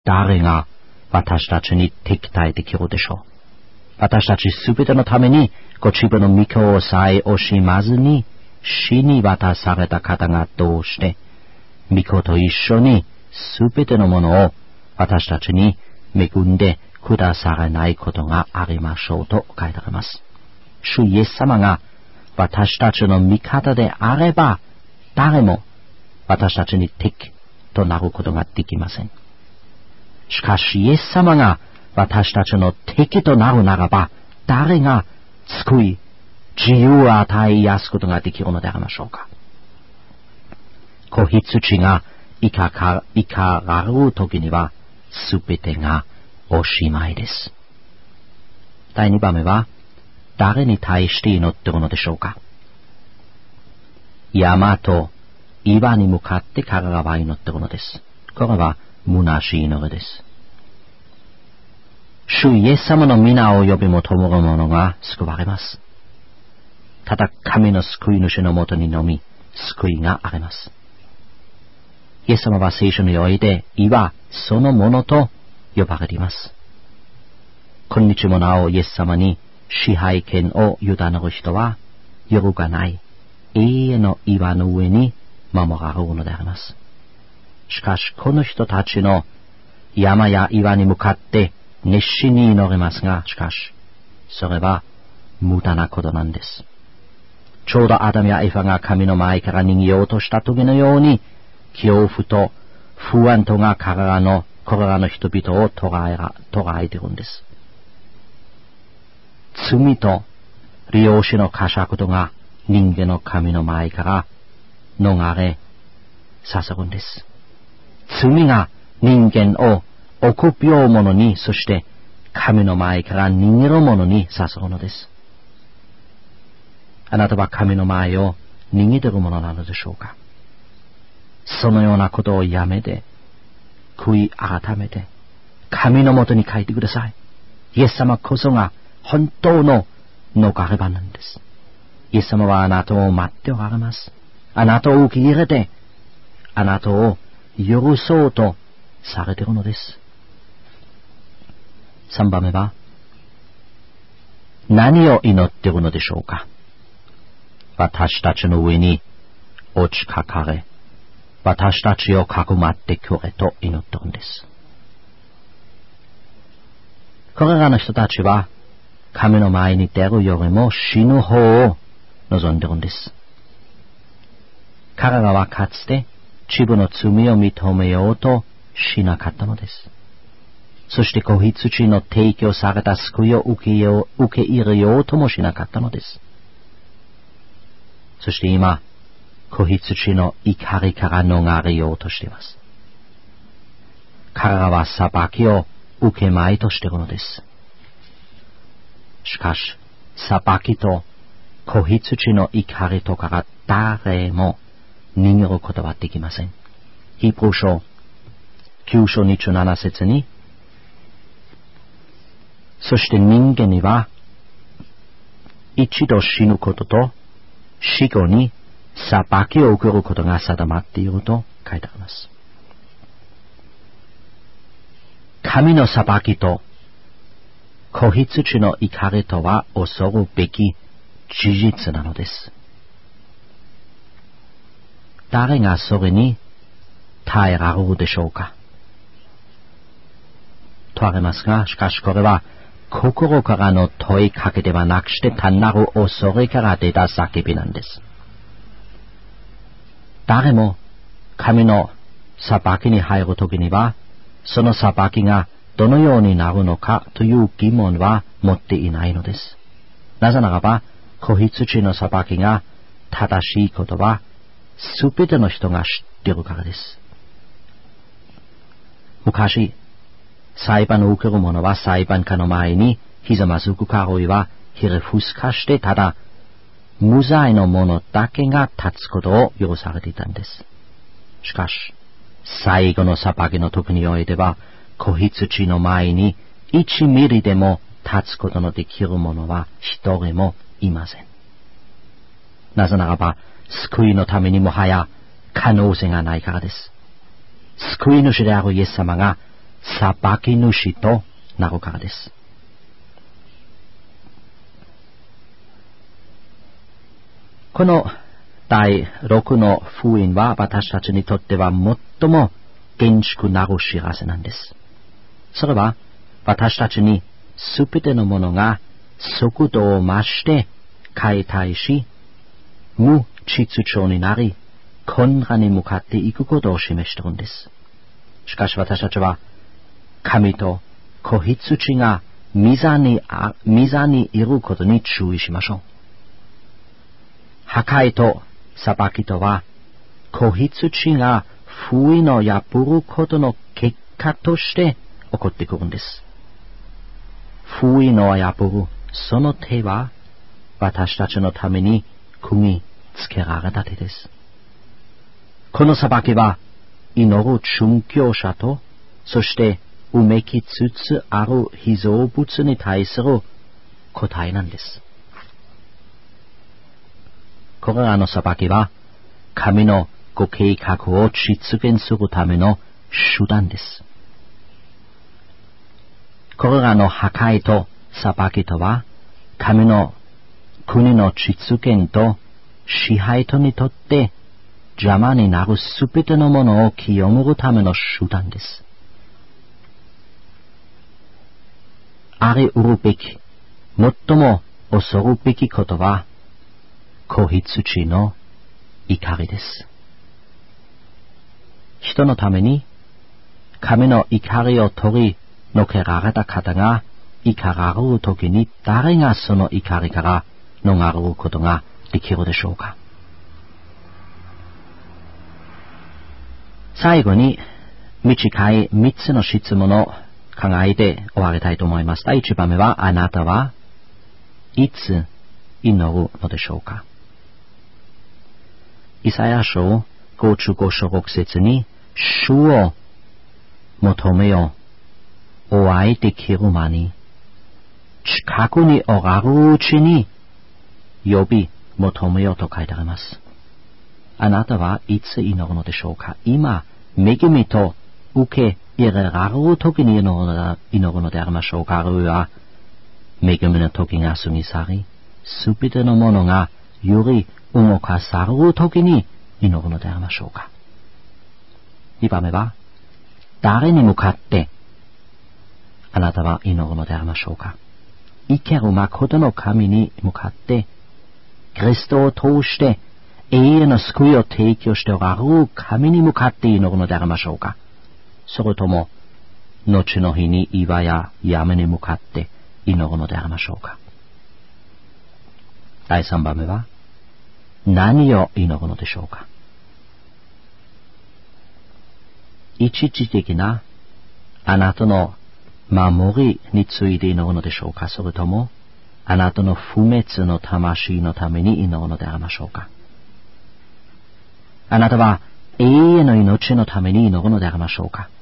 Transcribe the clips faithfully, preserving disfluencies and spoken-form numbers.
誰が私たちに敵対できるでしょう。私たちすべてのためにご自分の御子をさえ惜しまずに死に渡された方がどうして御子と一緒にすべてのものを私たちに恵んでくださらないことがありましょうと書いてあります。主イエス様が私たちの味方であれば誰も私たちに敵となることができません。しかしイエス様が私たちの敵となるならば誰が救い自由を与えやすことができるのでありましょうか。子羊が生かられる時にはすべてがおしまいです。だいにばんめは誰に対して祈っているのでしょうか。山と岩に向かって彼らは祈っているのです。これは虚しい祈りです。主イエス様の皆を呼び求める者が救われます。ただ神の救い主のもとにのみ救いがあります。イエス様は聖書において岩そのものと呼ばれています。今日もなおイエス様に支配権を委ねる人は揺るがない永遠の岩の上に守られるのであります。しかしこの人たちの山や岩に向かって熱心に祈りますが、しかしそれは無駄なことなんです。ちょうどアダムやエファが神の前から逃げようとした時のように恐怖と不安とが彼らのこれらの人々を捉えら捉えているんです。罪と利用しの呵責とが人間の神の前から逃れさせるんです。罪が人間を臆病者に、そして神の前から逃げる者にさせるのです。あなたは神の前を逃げているものなのでしょうか。そのようなことをやめて悔い改めて神のもとに帰ってください。イエス様こそが本当の逃れ場なんです。イエス様はあなたを待っておられます。あなたを受け入れてあなたを許そうとされているのです。さんばんめは何を祈っているのでしょうか。私たちの上に落ちかかれ私たちをかくまってくれと祈っているんです。これらの人たちは神の前に出るよりも死ぬ方を望んでいるんです。彼らはかつて自分の罪を認めようとしなかったのです。そして子羊の提供された救いを受けよう、受け入れようともしなかったのです。そして今、子羊の怒りから逃れようとしています。彼らは裁きを受けまいとしているのです。しかし、裁きと子羊の怒りとから誰も逃げることはできません。ヒブル書きゅう章にじゅうなな節に、そして人間には一度死ぬことと死後に裁きを受けることが定まっていると書いてあります。神の裁きと子羊の怒りとは恐るべき事実なのです。誰がそれに耐えられるでしょうか。問われますが、しかしこれは心からの問いかけではなくして単なる恐れから出た叫びなんです。誰も神の裁きに入るときにはその裁きがどのようになるのかという疑問は持っていないのです。なぜならば子羊の裁きが正しいことはすべての人が知っているからです。昔裁判を受ける者は裁判官の前にひざまずくかあるいはひれ伏すかしてただ無罪の者だけが立つことを許されていたんです。しかし最後の裁きの時においては子羊の前に一ミリでも立つことのできる者は一人もいません。なぜならば救いのためにもはや可能性がないからです。救い主であるイエス様が裁き主となるからです。この第六の福音は私たちにとっては最も厳粛なる知らせなんです。それは私たちにすべてのものが速度を増して解体し、無秩序になり、混乱に向かっていくことを示しているんです。しかし私たちは神と子羊が御座に、御座にいることに注意しましょう。破壊と裁きとは、子羊が封印を破ることの結果として起こってくるんです。封印を破るその手は、私たちのために組みつけられた手です。この裁きは、祈る殉教者と、そしてうめきつつある被造物に対する答えなんです。これらの裁きは、神のご計画を実現するための手段です。これらの破壊と裁きとは、神の国の実現と支配とにとって邪魔になるすべてのものを清めるための手段です。あり得るべき、最も恐るべきことは、子羊の怒りです。人のために、神の怒りを取り除けられた方が怒られるときに、誰がその怒りから逃れることができるでしょうか。最後に、短い三つの質問を考えて終わりたいと思います。第一番目は、あなたはいつ祈るのでしょうか。イサヤ書ごじゅうご章ろく節に、主を求めよ、お会いできる間に、近くにおられるうちに、呼び求めよと書いてあります。あなたはいつ祈るのでしょうか。今、恵みと受け入れられる時に祈るのでありましょうか。あるいは、恵みの時が過ぎ去り、すべてのものがより動かされる時に祈るのでありましょうか。にばんめは、誰に向かってあなたは祈るのでありましょうか。生ける誠の神に向かって、キリストを通して永遠の救いを提供しておられる神に向かって祈るのでありましょうか。それとも、後の日に岩や山に向かって祈るのでありましょうか。だいさんばんめは、何を祈るのでしょうか。一時的なあなたの守りについて祈るのでしょうか。それとも、あなたの不滅の魂のために祈るのでありましょうか。あなたは永遠の命のために祈るのでありましょうか。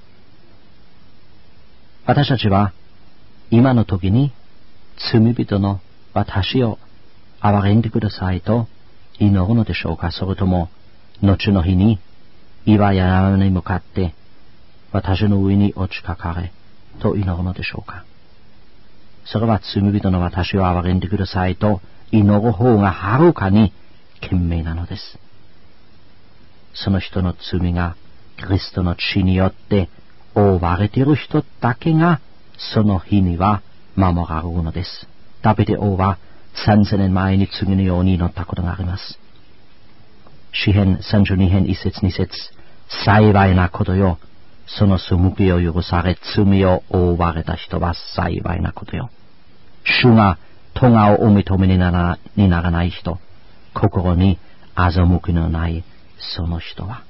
私たちは今の時に罪人の私を憐れんでくださいと祈るのでしょうか。それとも後の日に岩や山に向かって私の上に落ちかかれと祈るのでしょうか。それは罪人の私を憐れんでくださいと祈る方がはるかに賢明なのです。その人の罪がキリストの血によって覆われている人だけがその日には守られるのです。ダビデ王は三千年前に次のように祈ったことがあります。詩編さんじゅうに編一節二節、幸いなことよ、その背きを許され罪を覆われた人は幸いなことよ。主が咎をお認めになら、にならない人、心に欺きのないその人は。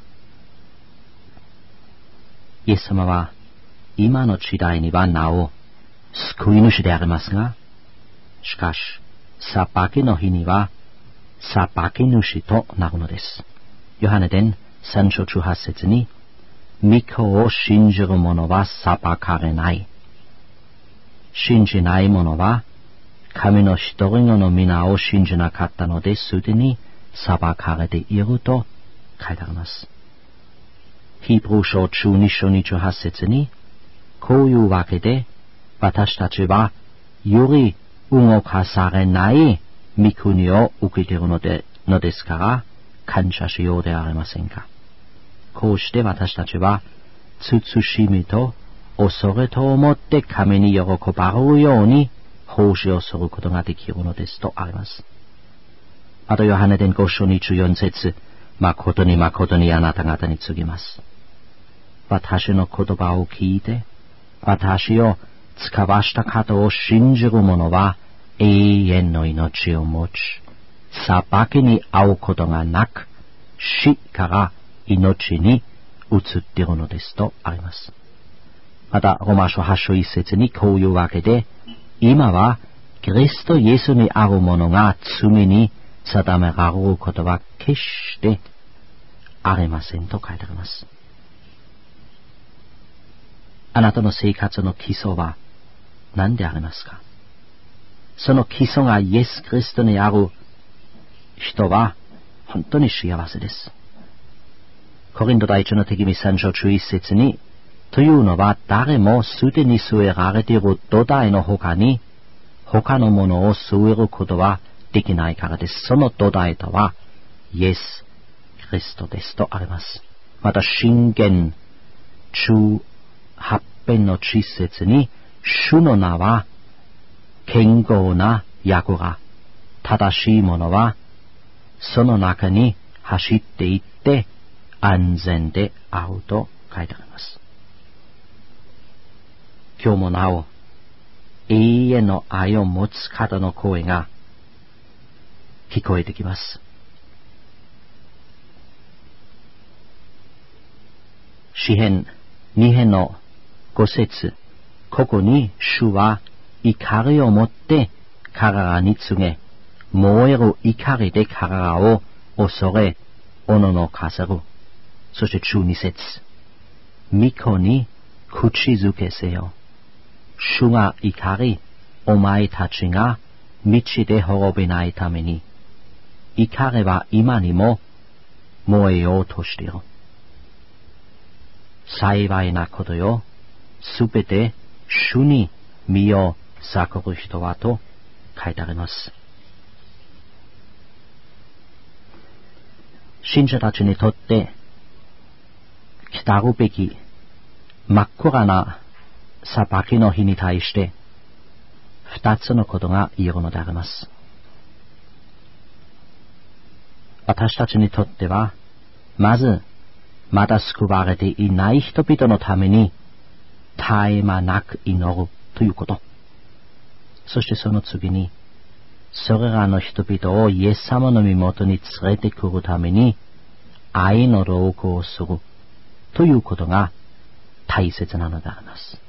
イエス様は今の時代にはなお救い主でありますが、しかし裁きの日には裁き主となるのです。ヨハネ伝さん章じゅうはち節に、御子を信じる者は裁かれない。信じない者は神の一人子の皆を信じなかったのですでに裁かれていると書いてあります。 ヒブル書じゅうに章にじゅうはち節に、こういうわけで、私たちは、より動かされない御国を受けているので、のですから、感謝しようではありませんか。こうして私たちは、慎みと恐れと思って神に喜ばれるように奉仕をすることができるのですとあります。またヨハネ伝ご章にじゅうよん節、誠に誠にあなた方に告げます。私の言葉を聞いて、私を使わした方を信じる者は永遠の命を持ち、裁きに遭うことがなく、死から命に移っているのですとあります。また、ローマ書はち章いち節にこういうわけで、今はキリストイエスにある者が罪に定められることは決してありませんと書いてあります。あなたの生活の基礎は何でありますか？その基礎がイエス・キリストにある人は本当に幸せです。コリント第一の手紙さん章じゅういち節に、というのは誰もすでに据えられている土台の他に他のものを据えることはできないからです。その土台とはイエス・キリストですとあります。また箴言じゅうはち編のじゅっ節に、主の名は堅固な櫓、正しい者はその中に走っていって安全であると書いてあります。今日もなお永遠の愛を持つ方の声が聞こえてきます。詩編に編のご節、ここに主は怒りを持って彼らに告げ、燃える怒りで彼らを恐れおののかせる。そしてじゅうに節、御子に口づけせよ。主が怒り、お前たちが道で滅びないために、怒りは今にも燃えようとしている。幸いなことよ、すべて主に身を避ける人はと書いてあります。信者たちにとって来たるべき真っ暗な裁きの日に対して二つのことが言えるのであります。私たちにとっては、まずまだ救われていない人々のために絶え間なく祈るということ。そしてその次に、それらの人々をイエス様の身元に連れてくるために愛の労苦をするということが大切なのであります。